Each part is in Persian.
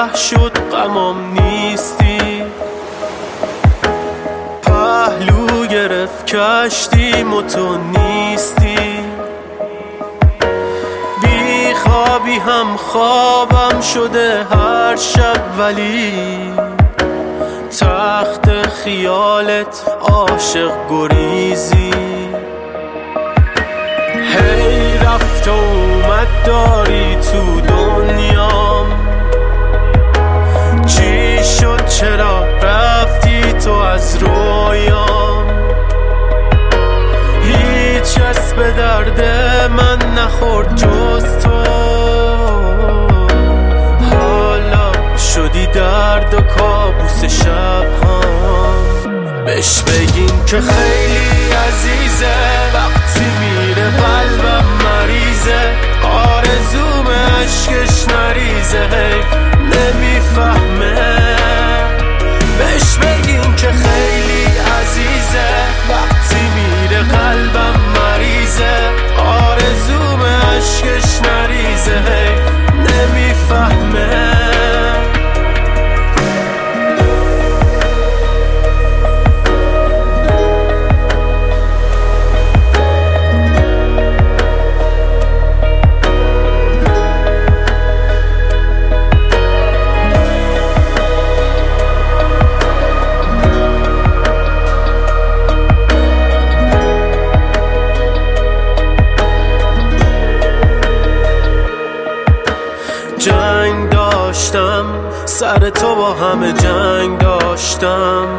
ته شد غمم نیستی، پهلو گرفت کشتیم و تو نیستی. بی خوابی هم خوابم شده هر شب، ولی تخت خیالت عاشق گریزی. هی رفت و اومد داری تو دنیام، چی شد چرا رفتی تو از رویام؟ هیچ کس به درد من نخورد جز تو، حالا شدی درد و کابوس شب هم. بهش بگین که خیلی عزیزه، وقتی میره قلبم مریضه، آرزوم عشقش نریزه، حیف نمیفهمه. بهش بگین که خیلی عزیزه، وقتی میره قلبم مریضه، آرزوم عشقش نریزه، حیف نمیفهمه. جنگ داشتم سر تو، با همه جنگ داشتم،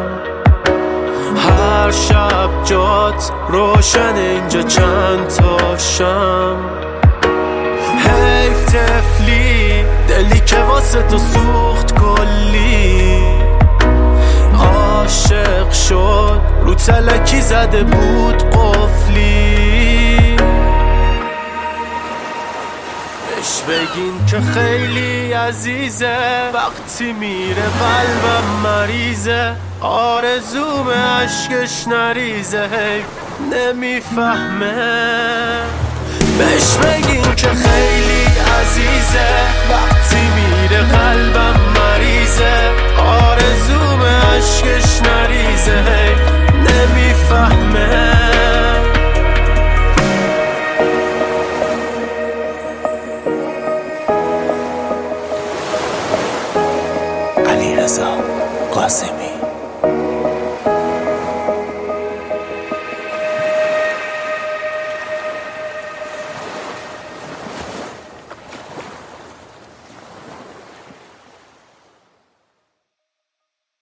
هر شب جات روشن اینجا چند تاشم. حیف طفلی دلی که واسه تو سوخت کلی، عاشق شد رو تلکی زده بود قفلی. بهش بگین که خیلی عزیزه، وقتی میره قلبم مریضه، آرزوم عشقش نریزه، حیف نمیفهمه. بهش بگین که خیلی عزیزه، وقتی میره قلبم مریضه، آرزوم عشقش نریزه، حیف نمیفهمه. علیرضا قاسمی.